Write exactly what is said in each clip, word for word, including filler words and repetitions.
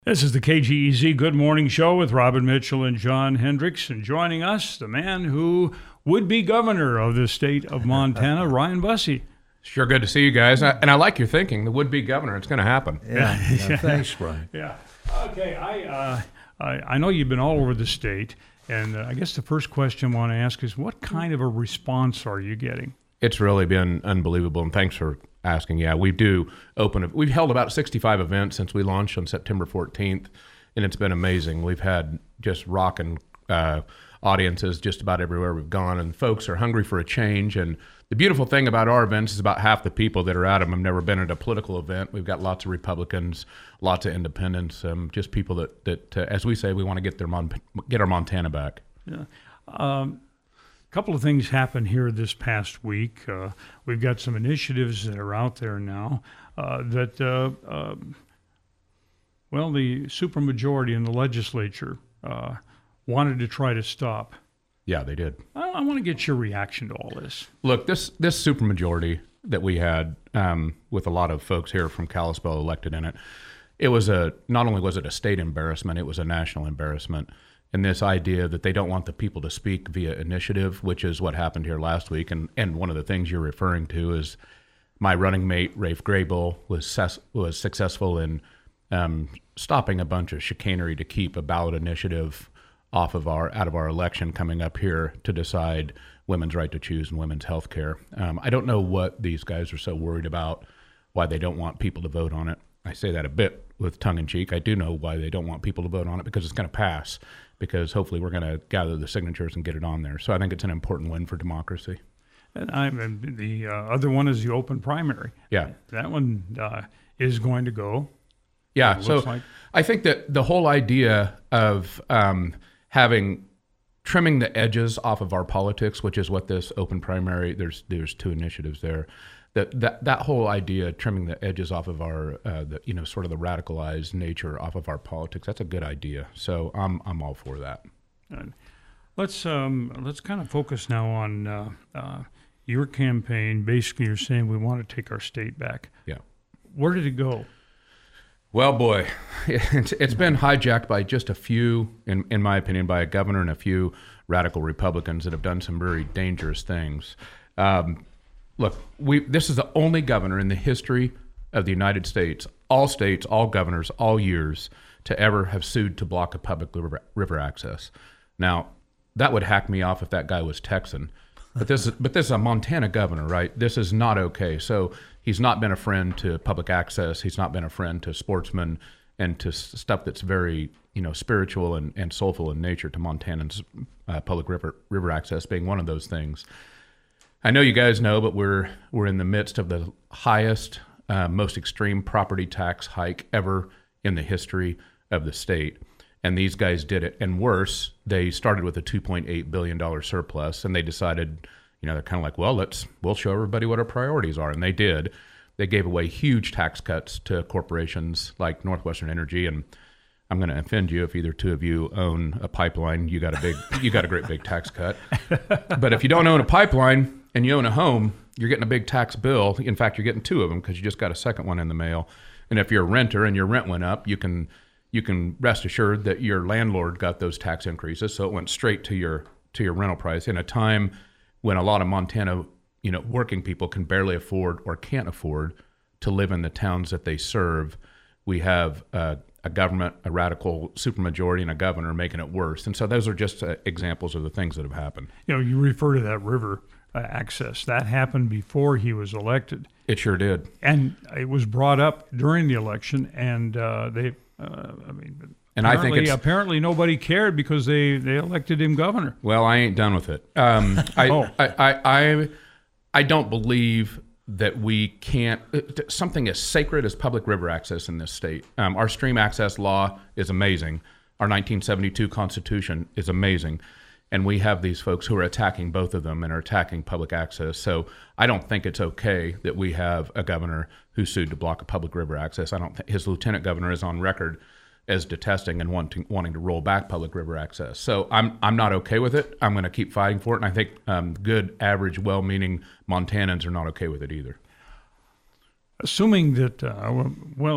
This is the K G E Z Good Morning Show with Robin Mitchell and John Hendricks. And joining us, the man who would be governor of the state of Montana, Ryan Busse. Sure good to see you guys. And I like your thinking. The would-be governor, it's going to happen. Yeah, yeah. Thanks, Brian. Yeah. Okay, I, uh, I I know you've been all over the state. And uh, I guess the first question I want to ask is, what kind of a response are you getting? It's really been unbelievable, and thanks for asking. Yeah, we do open. We've held about sixty-five events since we launched on September fourteenth, and it's been amazing. We've had just rocking uh, audiences just about everywhere we've gone, and folks are hungry for a change. And the beautiful thing about our events is about half the people that are at them have never been at a political event. We've got lots of Republicans, lots of independents, um, just people that, that uh, as we say, we want to get their Mon- get our Montana back. Yeah. Um, A couple of things happened here this past week. Uh, we've got some initiatives that are out there now uh, that, uh, uh, well, the supermajority in the legislature uh, wanted to try to stop. Yeah, they did. I, I want to get your reaction to all this. Look, this this supermajority that we had um, with a lot of folks here from Kalispell elected in it, it was a not only was it a state embarrassment, it was a national embarrassment. And this idea that they don't want the people to speak via initiative, which is what happened here last week. And and one of the things you're referring to is my running mate, Rafe Graybill, was ses- was successful in um, stopping a bunch of chicanery to keep a ballot initiative off of our out of our election coming up here to decide women's right to choose and women's health care. Um, I don't know what these guys are so worried about, why they don't want people to vote on it. I say that a bit with tongue in cheek. I do know why they don't want people to vote on it, because it's going to pass. Because hopefully we're going to gather the signatures and get it on there. So I think it's an important win for democracy. And I'm and the uh, other one is the open primary. Yeah, that one uh, is going to go. Yeah, so like. I think that the whole idea of um, having trimming the edges off of our politics, which is what this open primary, there's there's two initiatives there. That that that whole idea, trimming the edges off of our, uh, the, you know, sort of the radicalized nature off of our politics, that's a good idea. So I'm I'm all for that. Good. Let's um let's kind of focus now on uh, uh, your campaign. Basically, you're saying we want to take our state back. Yeah. Where did it go? Well, boy, it's, it's been hijacked by just a few, in in my opinion, by a governor and a few radical Republicans that have done some very dangerous things. Um, Look, we this is the only governor in the history of the United States, all states, all governors, all years, to ever have sued to block a public river, river access. Now, that would hack me off if that guy was Texan. But this is but this is a Montana governor, right? This is not okay. So he's not been a friend to public access. He's not been a friend to sportsmen and to stuff that's very, you know, spiritual and, and soulful in nature, to Montanans, uh, public river river access being one of those things. I know you guys know, but we're we're in the midst of the highest, uh, most extreme property tax hike ever in the history of the state. And these guys did it. And worse, they started with a two point eight billion dollars surplus, and they decided, you know, they're kind of like, well, let's we'll show everybody what our priorities are. And they did. They gave away huge tax cuts to corporations like Northwestern Energy. And I'm going to offend you if either two of you own a pipeline. You got a big, you got a great big tax cut. But if you don't own a pipeline and you own a home, you're getting a big tax bill. In fact, you're getting two of them because you just got a second one in the mail. And if you're a renter and your rent went up, you can you can rest assured that your landlord got those tax increases. So it went straight to your to your rental price in a time when a lot of Montana, you know, working people can barely afford or can't afford to live in the towns that they serve. We have uh, a government, a radical supermajority, and a governor making it worse. And so those are just uh, examples of the things that have happened. You know, you refer to that river uh, access. That happened before he was elected. It sure did. And it was brought up during the election, and uh, they, uh, I mean, and I think it's, apparently nobody cared because they, they elected him governor. Well, I ain't done with it. Um, I, oh. I, I, I, I don't believe that we can't, something as sacred as public river access in this state. Um, our stream access law is amazing. Our nineteen seventy-two Constitution is amazing. And we have these folks who are attacking both of them and are attacking public access. So I don't think it's okay that we have a governor who sued to block a public river access. I don't think his lieutenant governor is on record as detesting and wanting wanting to roll back public river access. So I'm I'm not okay with it. I'm going to keep fighting for it, and I think um, good, average, well-meaning Montanans are not okay with it either. Assuming that, uh, well,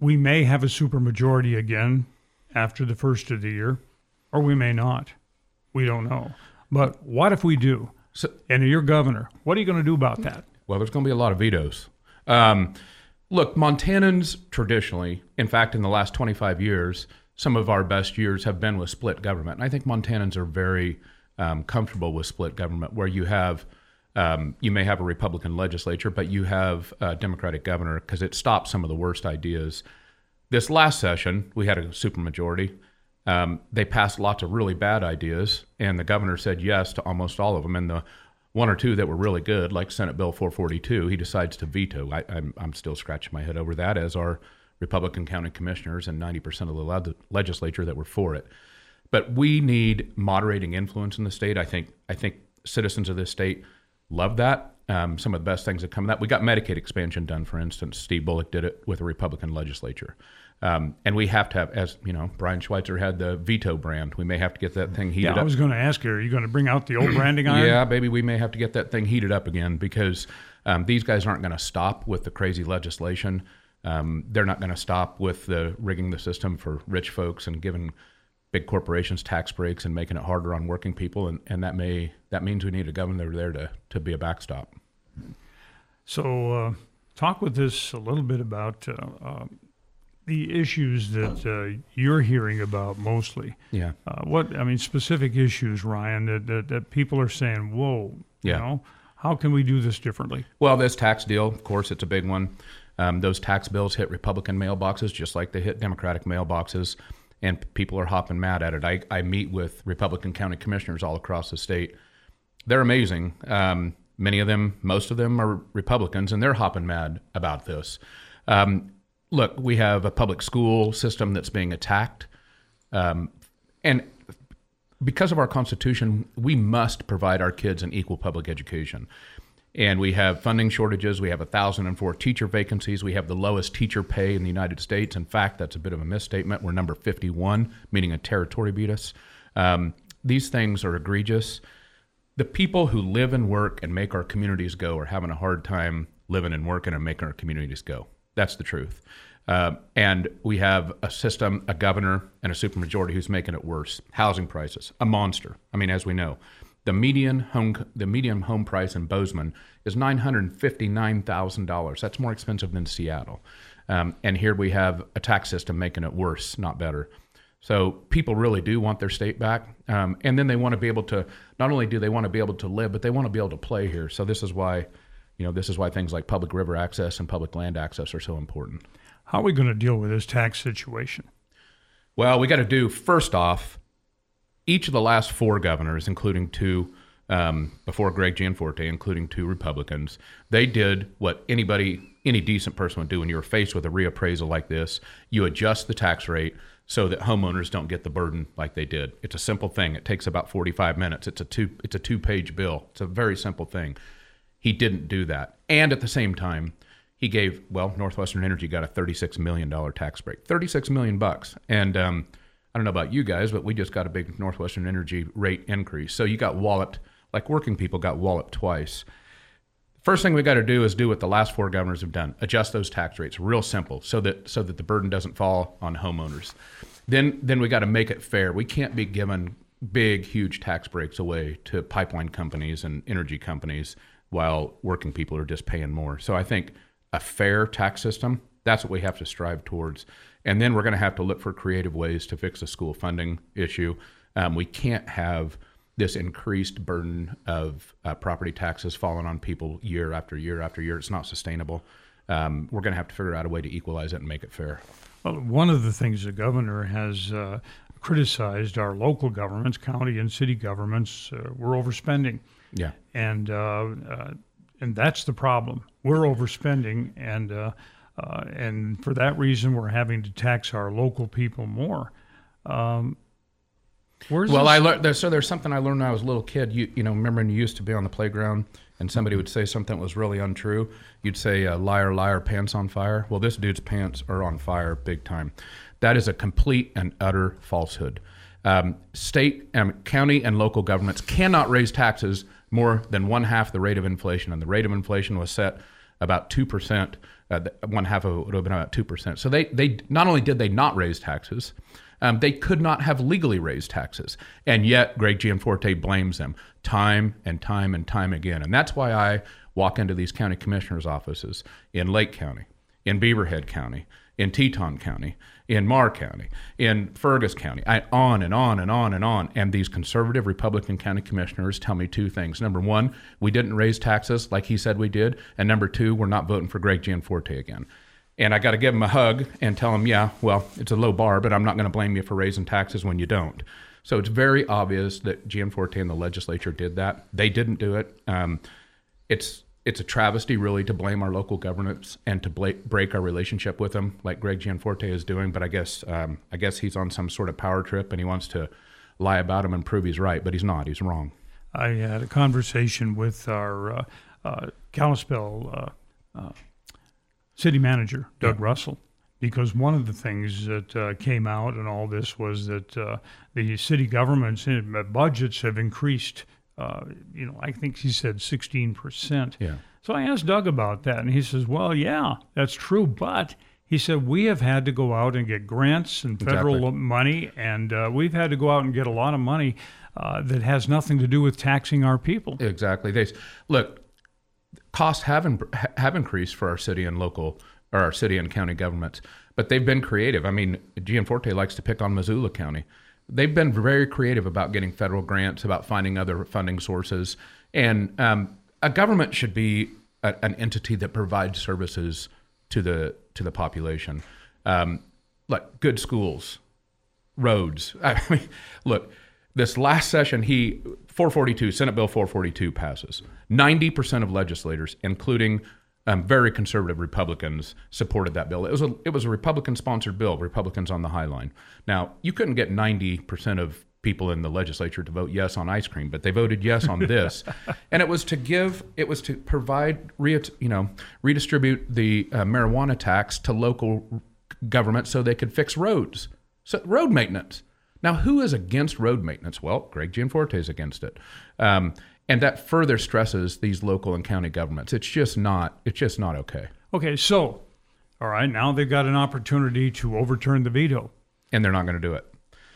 we may have a supermajority again after the first of the year, or we may not. We don't know. But what if we do? So, and you're governor. What are you going to do about that? Well, there's going to be a lot of vetoes. Um, look, Montanans traditionally, in fact, in the last twenty-five years, some of our best years have been with split government. And I think Montanans are very um, comfortable with split government, where you have, um, you may have a Republican legislature, but you have a Democratic governor, because it stops some of the worst ideas. This last session, we had a supermajority. Um, they passed lots of really bad ideas, and the governor said yes to almost all of them. And the one or two that were really good, like Senate Bill four forty-two, he decides to veto. I, I'm, I'm still scratching my head over that, as are Republican county commissioners and ninety percent of the le- legislature that were for it. But we need moderating influence in the state. I think I think citizens of this state love that. Um, some of the best things that come of that. We got Medicaid expansion done, for instance. Steve Bullock did it with a Republican legislature. Um, and we have to have, as you know, Brian Schweitzer had the veto brand. We may have to get that thing heated yeah, up. I was going to ask you, are you going to bring out the old branding iron? Yeah, baby, we may have to get that thing heated up again, because um, these guys aren't going to stop with the crazy legislation. Um, they're not going to stop with the rigging the system for rich folks and giving big corporations tax breaks and making it harder on working people. And, and that may that means we need a governor there to, to be a backstop. So uh, talk with us a little bit about uh, uh, the issues that uh, you're hearing about mostly. Yeah. Uh, what I mean, specific issues, Ryan, that, that, that people are saying, whoa, Yeah. you know, how can we do this differently? Well, this tax deal, of course, it's a big one. Um, those tax bills hit Republican mailboxes just like they hit Democratic mailboxes, and people are hopping mad at it. I, I meet with Republican county commissioners all across the state. They're amazing. Um, many of them, most of them are Republicans, and they're hopping mad about this. Um, look, we have a public school system that's being attacked. Um, and because of our Constitution, we must provide our kids an equal public education. And we have funding shortages. We have one thousand four teacher vacancies. We have the lowest teacher pay in the United States. In fact, that's a bit of a misstatement. We're number fifty-one, meaning a territory beat us. Um, these things are egregious. The people who live and work and make our communities go are having a hard time living and working and making our communities go. That's the truth. Uh, and we have a system, a governor, and a supermajority who's making it worse. Housing prices, a monster. I mean, as we know. The median home the median home price in Bozeman is nine hundred fifty-nine thousand dollars. That's more expensive than Seattle. Um, and here we have a tax system making it worse, not better. So people really do want their state back. Um, and then they want to be able to, not only do they want to be able to live, but they want to be able to play here. So this is why, you know, this is why things like public river access and public land access are so important. How are we going to deal with this tax situation? Well, we got to do, first off, each of the last four governors, including two um, before Greg Gianforte, including two Republicans, they did what anybody, any decent person would do when you were faced with a reappraisal like this. You adjust the tax rate so that homeowners don't get the burden like they did. It's a simple thing. It takes about forty-five minutes. It's a two, it's a two-page bill. It's a very simple thing. He didn't do that. And at the same time, he gave, well, Northwestern Energy got a thirty-six million dollars tax break. thirty-six million bucks. And um, I don't know about you guys, but we just got a big Northwestern Energy rate increase. So you got walloped, like working people got walloped twice. First thing we got to do is do what the last four governors have done: adjust those tax rates. Real simple, so that so that the burden doesn't fall on homeowners. Then then we got to make it fair. We can't be giving big, huge tax breaks away to pipeline companies and energy companies while working people are just paying more. So I think a fair tax system, that's what we have to strive towards. And then we're going to have to look for creative ways to fix the school funding issue. Um, we can't have this increased burden of uh, property taxes falling on people year after year after year. It's not sustainable. Um, we're going to have to figure out a way to equalize it and make it fair. Well, one of the things the governor has uh, criticized our local governments, county and city governments, uh, we're overspending. Yeah. And uh, uh, and that's the problem. We're overspending, and uh, uh, and for that reason, we're having to tax our local people more. Um, where's well, this? I learned there, so there's something I learned when I was a little kid. You you know, remember when you used to be on the playground and somebody would say something that was really untrue? You'd say, uh, "Liar, liar, pants on fire." Well, this dude's pants are on fire, big time. That is a complete and utter falsehood. Um, state, um, county, and local governments cannot raise taxes more than one half the rate of inflation, and the rate of inflation was set about two percent Uh, one half of it would have been about two percent. So they, they not only did they not raise taxes, um, they could not have legally raised taxes. And yet Greg Gianforte blames them time and time and time again. And that's why I walk into these county commissioners' offices in Lake County, in Beaverhead County, in Teton County, in Marr County, in Fergus County, I, on and on and on and on. And these conservative Republican county commissioners tell me two things. Number one, we didn't raise taxes like he said we did. And number two, we're not voting for Greg Gianforte again. And I got to give him a hug and tell him, yeah, well, it's a low bar, but I'm not going to blame you for raising taxes when you don't. So it's very obvious that Gianforte and the legislature did that. They didn't do it. Um, it's It's a travesty, really, to blame our local governments and to bla- break our relationship with them, like Greg Gianforte is doing. But I guess um, I guess he's on some sort of power trip, and he wants to lie about him and prove he's right, but he's not. He's wrong. I had a conversation with our uh, uh, Kalispell uh, uh, city manager, Doug Yeah. Russell, because one of the things that uh, came out in all this was that uh, the city government's budgets have increased. Uh, you know, I think he said sixteen percent. Yeah. So I asked Doug about that, and he says, well, yeah, that's true. But he said, we have had to go out and get grants and federal Exactly. money, and uh, we've had to go out and get a lot of money uh, that has nothing to do with taxing our people. Exactly. They look, costs have in, have increased for our city and local, or our city and county governments, but they've been creative. I mean, Gianforte likes to pick on Missoula County. They've been very creative about getting federal grants, about finding other funding sources. And um, a government should be a, an entity that provides services to the to the population, um, like good schools, roads. I mean, look, this last session, he four forty-two Senate Bill four forty-two passes. ninety percent of legislators, including Um, very conservative Republicans, supported that bill. It was a it was a Republican-sponsored bill. Republicans on the high line. Now, you couldn't get ninety percent of people in the legislature to vote yes on ice cream, but they voted yes on this, and it was to give it was to provide re, you know redistribute the uh, marijuana tax to local government so they could fix roads, so road maintenance. Now, who is against road maintenance? Well, Greg Gianforte is against it. Um, And that further stresses these local and county governments. It's just not. It's just not okay. Okay, so, all right, now they've got an opportunity to overturn the veto. And they're not going to do it.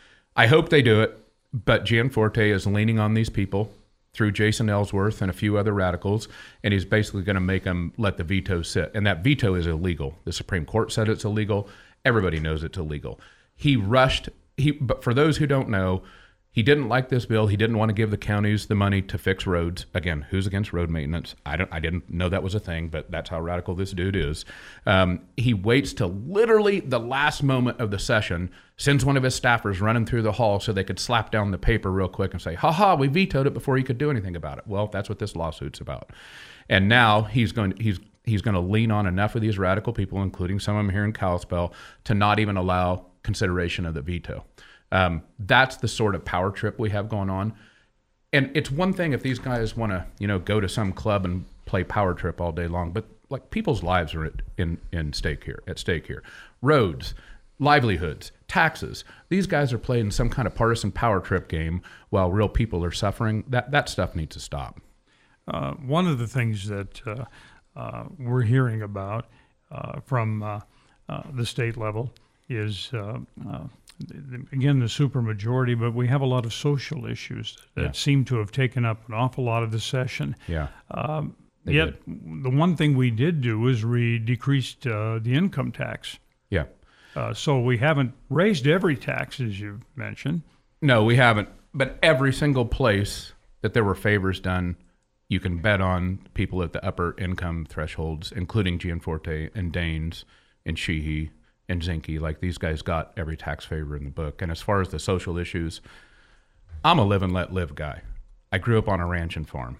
I hope they do it, but Gianforte is leaning on these people through Jason Ellsworth and a few other radicals, and he's basically going to make them let the veto sit. And that veto is illegal. The Supreme Court said it's illegal. Everybody knows it's illegal. He rushed. He, but for those who don't know, he didn't like this bill. He didn't want to give the counties the money to fix roads. Again, who's against road maintenance? I don't. I didn't know that was a thing, but that's how radical this dude is. Um, he waits till literally the last moment of the session, sends one of his staffers running through the hall so they could slap down the paper real quick and say, "Ha ha, we vetoed it before you could do anything about it." Well, that's what this lawsuit's about. And now he's going. He's he's going to lean on enough of these radical people, including some of them here in Kalispell, to not even allow consideration of the veto. Um, that's the sort of power trip we have going on. And it's one thing if these guys want to, you know, go to some club and play power trip all day long, but like people's lives are at, in, in stake here, at stake here. Roads, livelihoods, taxes. These guys are playing some kind of partisan power trip game while real people are suffering. That, that stuff needs to stop. Uh, one of the things that uh, uh, we're hearing about uh, from uh, uh, the state level is, uh, uh, again, the supermajority, but we have a lot of social issues that Yeah. seem to have taken up an awful lot of the session. Yeah. Um, They yet, the one thing we did do is we decreased uh, the income tax. Yeah. Uh, so we haven't raised every tax, as you mentioned. No, we haven't. But every single place that there were favors done, you can bet on people at the upper income thresholds, including Gianforte and Daines and Sheehy and Zinke. Like, these guys got every tax favor in the book. And as far as the social issues, I'm a live and let live guy. I grew up on a ranch and farm.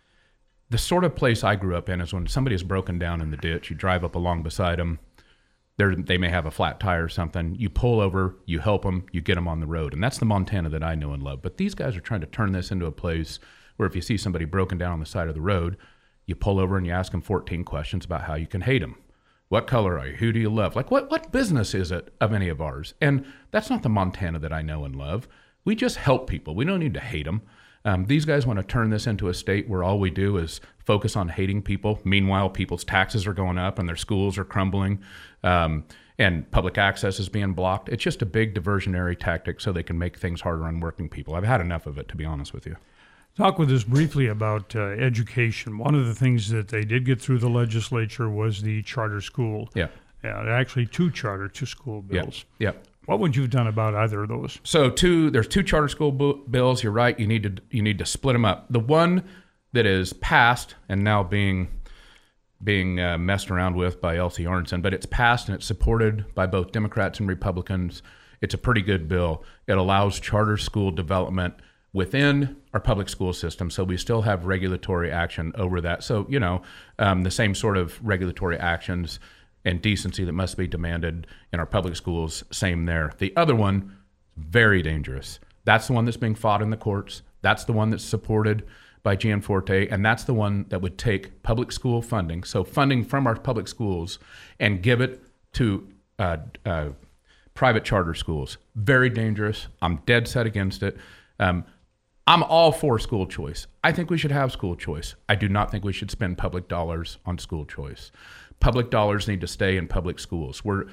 The sort of place I grew up in is when somebody is broken down in the ditch, you drive up along beside them. They're, they may have a flat tire or something. You pull over, you help them, you get them on the road. And that's the Montana that I know and love. But these guys are trying to turn this into a place where if you see somebody broken down on the side of the road, you pull over and you ask them fourteen questions about how you can hate them. What color are you? Who do you love? Like, what, what business is it of any of ours? And that's not the Montana that I know and love. We just help people. We don't need to hate them. Um, these guys want to turn this into a state where all we do is focus on hating people. Meanwhile, people's taxes are going up and their schools are crumbling, um, and public access is being blocked. It's just a big diversionary tactic so they can make things harder on working people. I've had enough of it, to be honest with you. Talk with us briefly about uh, education. One of the things that they did get through the legislature was the charter school. Yeah. Yeah, actually two charter two school bills. Yeah. yeah. What would you have done about either of those? So two, there's two charter school bu- bills. You're right. You need to you need to split them up. The one that is passed and now being being uh, messed around with by Elsie Arnson, but it's passed and it's supported by both Democrats and Republicans. It's a pretty good bill. It allows charter school development within our public school system, so we still have regulatory action over that. So you know, um, the same sort of regulatory actions and decency that must be demanded in our public schools, same there. The other one, very dangerous. That's the one that's being fought in the courts. That's the one that's supported by Gianforte, and that's the one that would take public school funding, so funding from our public schools, and give it to uh, uh, private charter schools. Very dangerous. I'm dead set against it. Um, I'm all for school choice. I think we should have school choice. I do not think we should spend public dollars on school choice. Public dollars need to stay in public schools. We're,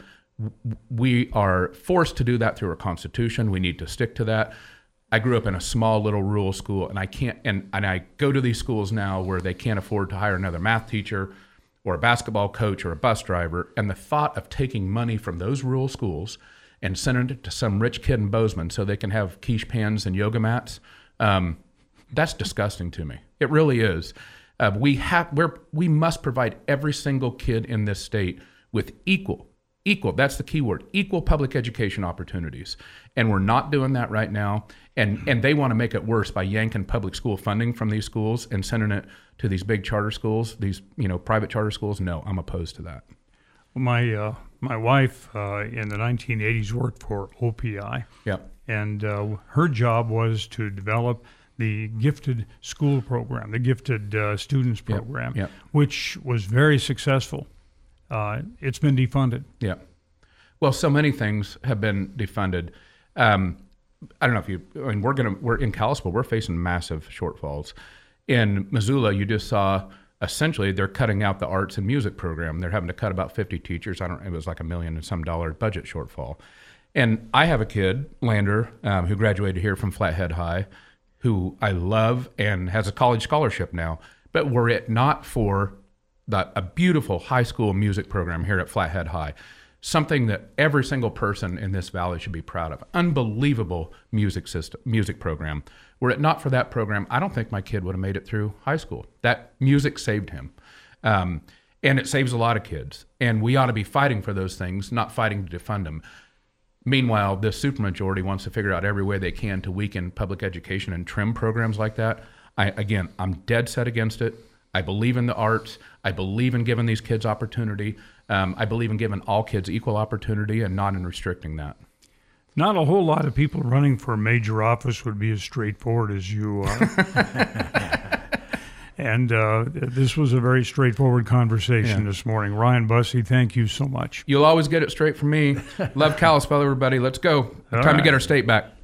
we are forced to do that through our Constitution. We need to stick to that. I grew up in a small little rural school, and I can't, and, and I go to these schools now where they can't afford to hire another math teacher or a basketball coach or a bus driver. And the thought of taking money from those rural schools and sending it to some rich kid in Bozeman so they can have quiche pans and yoga mats, um, that's disgusting to me. It really is. Uh, we have, we're, we must provide every single kid in this state with equal, equal, that's the key word, equal public education opportunities. And we're not doing that right now. And, and they want to make it worse by yanking public school funding from these schools and sending it to these big charter schools, these, you know, private charter schools. No, I'm opposed to that. My, uh, my wife uh, in the nineteen eighties worked for O P I. Yep. And uh, her job was to develop the gifted school program, the gifted uh, students program, yep, yep. which was very successful. Uh, it's been defunded. Yeah. Well, so many things have been defunded. Um, I don't know if you, I mean, we're going to, we're in Kalispell, we're facing massive shortfalls. In Missoula, you just saw essentially they're cutting out the arts and music program. They're having to cut about fifty teachers. I don't, it was like a million and some dollar budget shortfall. And I have a kid, Lander, um, who graduated here from Flathead High, who I love and has a college scholarship now. But were it not for the, a beautiful high school music program here at Flathead High, something that every single person in this valley should be proud of, unbelievable music system, music program. Were it not for that program, I don't think my kid would have made it through high school. That music saved him. Um, and it saves a lot of kids. And we ought to be fighting for those things, not fighting to defund them. Meanwhile, this supermajority wants to figure out every way they can to weaken public education and trim programs like that. I, again, I'm dead set against it. I believe in the arts. I believe in giving these kids opportunity. Um, I believe in giving all kids equal opportunity and not in restricting that. Not a whole lot of people running for a major office would be as straightforward as you are. And uh, this was a very straightforward conversation Yeah. this morning. Ryan Busse, thank you so much. You'll always get it straight from me. Love Kalispell, everybody. Let's go. All Time to right. get our state back.